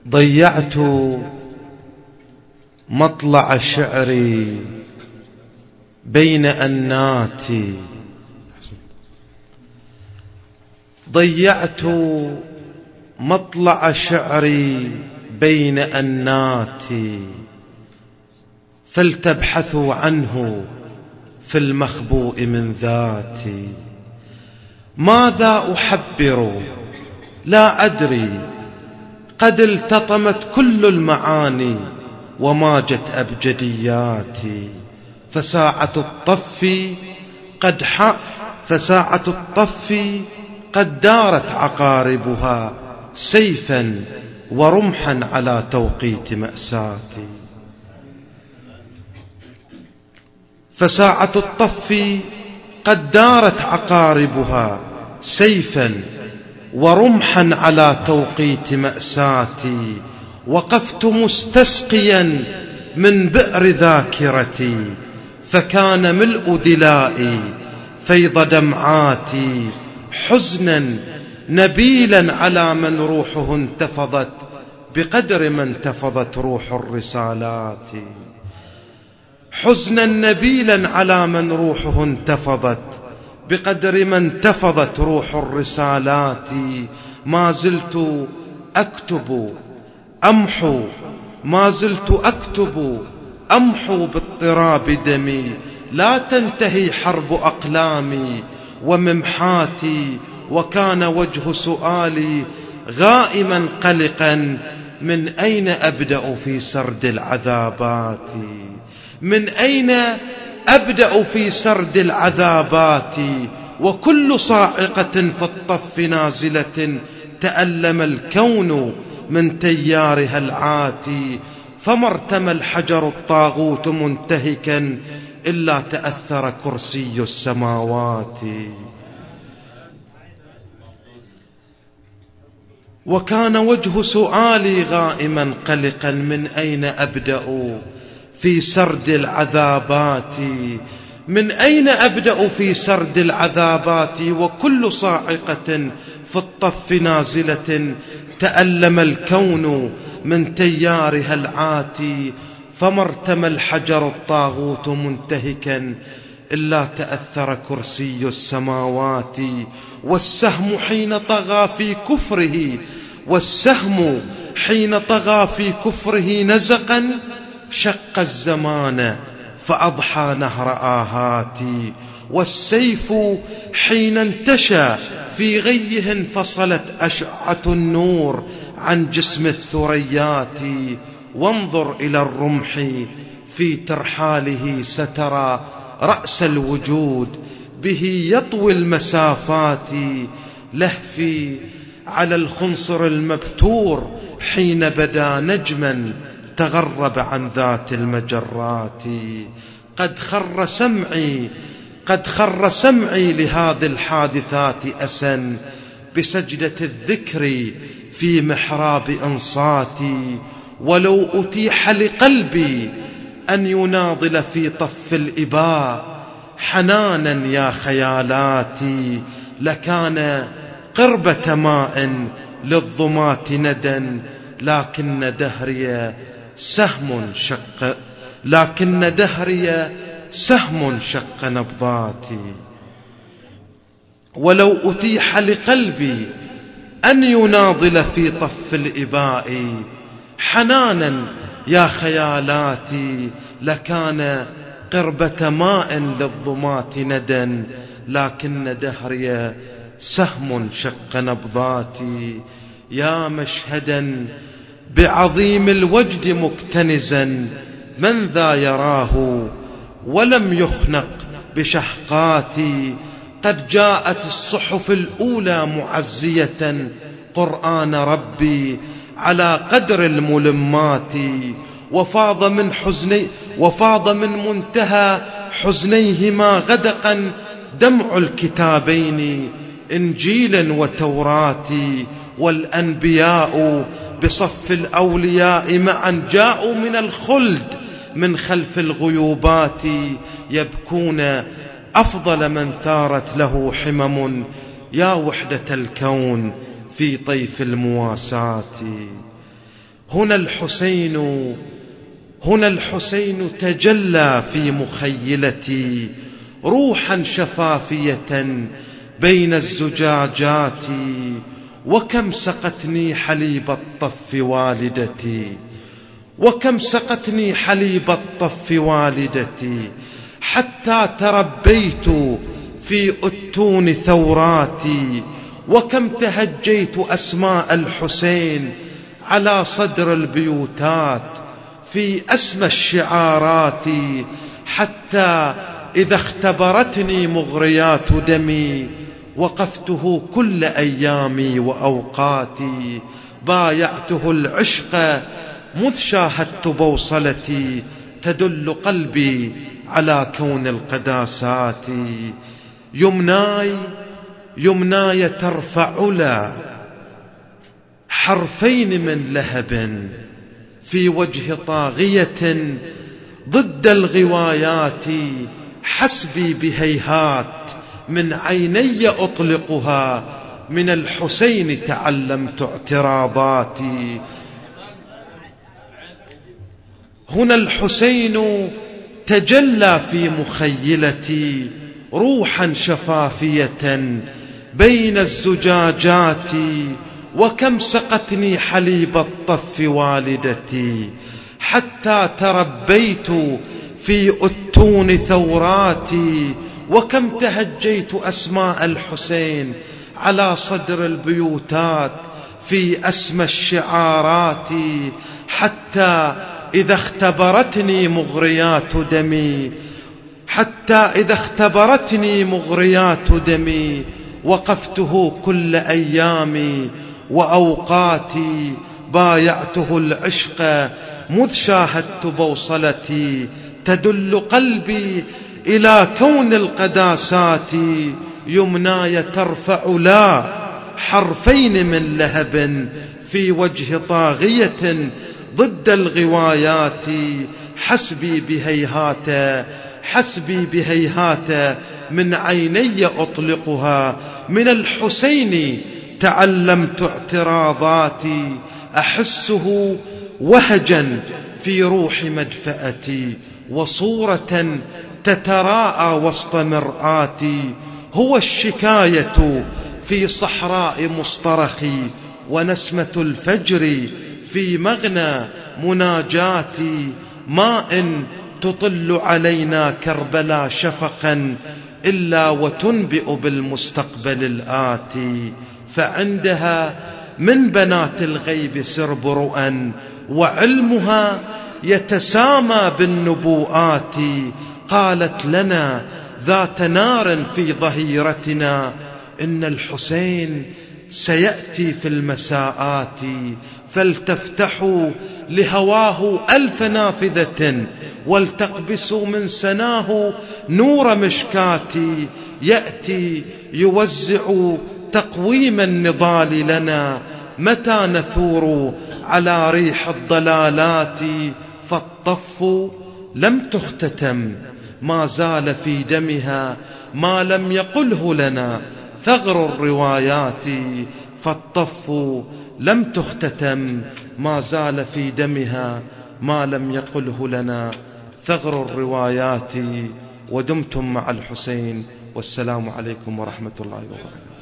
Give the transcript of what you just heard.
ضيعت مطلع شعري بين أناتي، ضيعت مطلع شعري بين أناتي، فلتبحثوا عنه في المخبوء من ذاتي. ماذا أحبر لا أدري، قد التطمت كل المعاني وماجت أبجدياتي. فساعة الطف قد دارت عقاربها سيفا ورمحا على توقيت مأساتي. فساعة الطف قد دارت عقاربها سيفا ورمحا على توقيت مأساتي. وقفت مستسقيا من بئر ذاكرتي، فكان ملء دلائي فيض دمعاتي. حزنا نبيلا على من روحه انتفضت بقدر ما انتفضت روح الرسالات. حزنا نبيلا على من روحه انتفضت بقدر ما انتفضت روح الرسالات. ما زلت أكتب أمحو باضطراب دمي، لا تنتهي حرب أقلامي وممحاتي. وكان وجه سؤالي غائما قلقا، من أين أبدأ في سرد العذابات؟ من أين أبدأ في سرد العذابات؟ وكل صاعقة في الطف نازلة، تألم الكون من تيارها العاتي. فما ارتمى الحجر الطاغوت منتهكا، إلا تأثر كرسي السماوات. وكان وجه سؤالي غائما قلقا، من أين أبدأ في سرد العذابات؟ من أين أبدأ في سرد العذابات؟ وكل صاعقة في الطف نازلة، تألم الكون من تيارها العاتي. فما ارتمى الحجر الطاغوت منتهكا، إلا تأثر كرسي السماوات. والسهم حين طغى في كفره نزقا، شق الزمان فأضحى نهر آهاتي. والسيف حين انتشى في غيه، انفصلت أشعة النور عن جسم الثريات. وانظر إلى الرمح في ترحاله، سترى رأس الوجود به يطوي المسافات. لهفي على الخنصر المبتور حين بدا نجما تغرب عن ذات المجرات. قد خر سمعي لهذه الحادثات أسا، بسجدة الذكر في محراب أنصاتي. ولو أتيح لقلبي أن يناضل في طف الإباء حنانا يا خيالاتي، لكان قربة ماء للظمات ندى. لكن دهري سهم شق نبضاتي. ولو أتيح لقلبي أن يناضل في طف الإباء حنانا يا خيالاتي، لكان قربة ماء للظمات ندى. لكن دهري سهم شق نبضاتي. يا مشهدا بعظيم الوجد مكتنزا، من ذا يراه ولم يخنق بشهقاتي. قد جاءت الصحف الأولى معزية قرآن ربي على قدر الملمات. وفاض من منتهى حزنيهما غدقا دمع الكتابين إنجيل وتوراة. والأنبياء بصف الأولياء معا جاءوا من الخلد من خلف الغيوبات، يبكون أفضل من ثارت له حمم. يا وحدة الكون في طيف المواساة. هنا الحسين تجلى في مخيلتي روحا شفافية بين الزجاجات، وكم سقتني حليب الطف والدتي، وكم سقتني حليب الطف والدتي، حتى تربيت في أتون ثوراتي، وكم تهجيت أسماء الحسين على صدر البيوتات في أسمى الشعارات، حتى إذا اختبرتني مغريات دمي وقفته كل أيامي وأوقاتي، بايعته العشق مذ شاهدت بوصلتي تدل قلبي على كون القداسات. يمناي ترفع لا حرفين من لهب في وجه طاغية ضد الغوايات، حسبي بهيهات من عيني أطلقها، من الحسين تعلمت اعتراضاتي. هنا الحسين تجلى في مخيلتي روحا شفافية بين الزجاجات، وكم سقتني حليب الطف والدتي، حتى تربيت في أتون ثوراتي، وكم تهجيت أسماء الحسين على صدر البيوتات في أسمى الشعارات، حتى إذا اختبرتني مغريات دمي وقفته كل أيامي وأوقاتي، بايعته العشق مذ شاهدت بوصلتي تدل قلبي إلى كون القداسات. يمناي ترفع لا حرفين من لهب في وجه طاغية ضد الغوايات، حسبي بهيهات من عيني أطلقها، من الحسين تعلمت اعتراضاتي، أحسه وهجا في روح مدفأتي وصورة تتراءى وسط مرآتي، هو الشكاية في صحراء مصطرخي، ونسمة الفجر في مغنى مناجاتي، ماء تطل علينا كربلا شفقا إلا وتنبئ بالمستقبل الآتي، فعندها من بنات الغيب سرب رؤى، وعلمها يتسامى بالنبوءات، قالت لنا ذات نار في ظهيرتنا إن الحسين سيأتي في المساءات، فلتفتحوا لهواه ألف نافذة، ولتقبسوا من سناه نور مشكاتي، يأتي يوزع تقويم النضال لنا، متى نثور على ريح الضلالات، فالطف لم تختتم ما زال في دمها ما لم يقله لنا ثغر الروايات، فالطف لم تختتم ما زال في دمها ما لم يقله لنا ثغر الروايات. ودمتم مع الحسين، والسلام عليكم ورحمة الله وبركاته.